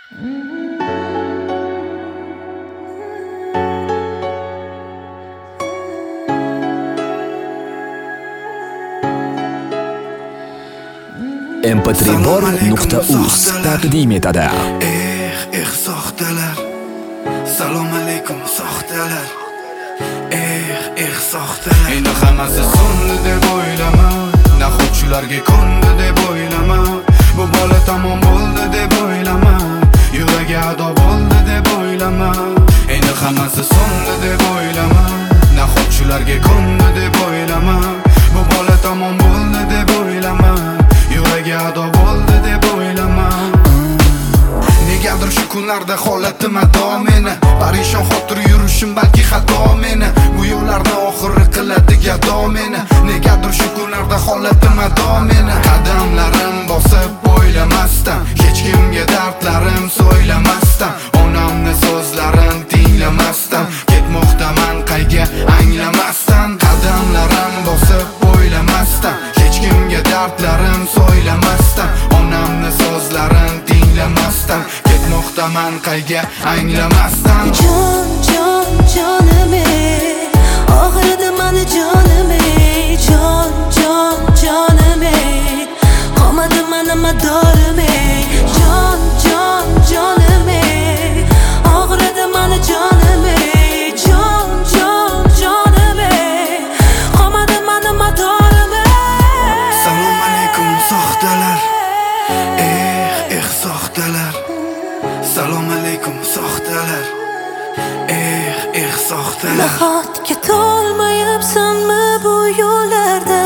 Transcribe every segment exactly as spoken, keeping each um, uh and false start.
em p tre bor nuqta uz taqdim etadi. Eh, eh soxtalar. Salom alaykum soxtalar. Eh, eh soxtalar. Endi hammasi so'ndi deb o'ylama, naxotchilarga ko'ndi deb o'ylama, bu bola tamom bo'ldi deb o'ylama, yuragi ado bo'ldi deb o'ylama. Endi hammasi so'ndi deb o'ylama, naxotchilarga ko'ndi deb o'ylama, bu bola tamom bo'ldi deb o'ylama, yuragi ado bo'ldi deb o'ylama. Negadir shu kunlarda holatim ado meni, parishon xotir yurishim balki xato meni, bu yo'llarni oxiri qiladi gado meni. Negadir shu kunlarda holatim ado meni, qadamlarim bosib o'ylamasdan, hech kimga dardlarim so'ylamasdan, onamni so'zlarini tinglamasdan, ketmoqdaman qayga anglamasdan. Qadamlarim bosib o'ylamasdan, hech kimga dardlarim so'ylamasdan, onamni so'zlarini tinglamasdan, ketmoqdaman qayga anglamasdan. Jon, jon, jonim ey, og'ridi mani jonim ey, jon, jon, jonim ey, qolmadi mani madorim ey, jon, jon, jonim ey, og'ridi mani jonim ey, jon, jon, jonim ey, qolmadi mani madorim ey. Salom alaykum soxtalar. Eh, eh soxtalar. Salom alaykum soxtalar. Eh, eh soxtalar. Nahotga to'lmayapsanmi bu yo'llarda,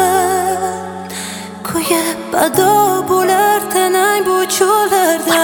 kuyib ado bo'lar tanang bu cho'llarda.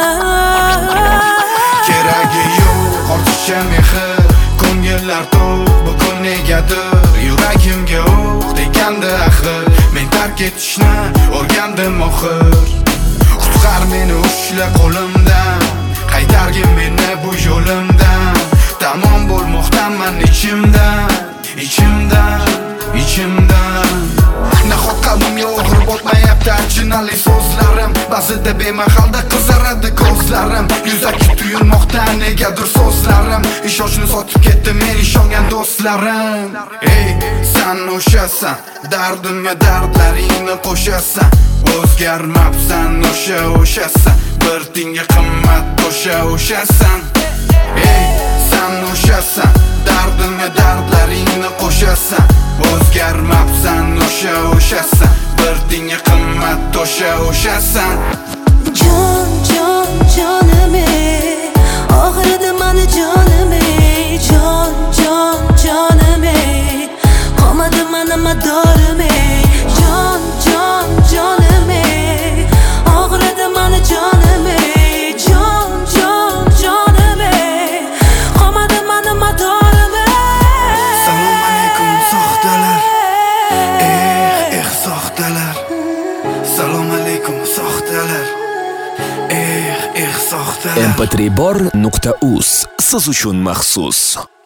Keragi yo'q ortiqcha mehr, ko'ngillar to'q, bugun negadir yuragimga o'q degandi axir. Men tark etishni o'rgandim oxir. Qutqar meni ushla qo'limdan, qaytargin meni bu yo'limdan. Tamom bo'lmoqdaman ichimdan, ichimdan, ichimdan. Nahot qalbimga og'ir botmayapti achinali so'zlarim, ba'zida bemahalda qizaradi ko'zlarim. Yuzaki tuyulmoqda negadir so'zlarim, ishonchni sotib ketdi men ishongan do'stlarim. Ey, sen o'shasan, dardimga dardlaringni qo'shasan, o'zgarmabsan o'sha o'shasan, bir tinga qimmat o'sha o'shasan. Ey, sen o'shasan, dardimga dardlaringni qo'shasan, o'zgarmabsan o'sha o'shasan, bir tinga qimmat o'sha o'shasan. Jon, jon, jonim ey, og'ridi mani jonim ey, jon, jon, jonim ey, qolmadi mani madorim ey, jon, jon, jonim ey, og'ridi mani jonim ey, jon, jon, jonim ey, qolmadi mani madorim ey. Salom alaykum soxtalar. Eh, eh soxtalar. Salom alaykum soxtalar. Eh, eh soxtalar. em p tre bor nuqta uz siz uchun maxsus.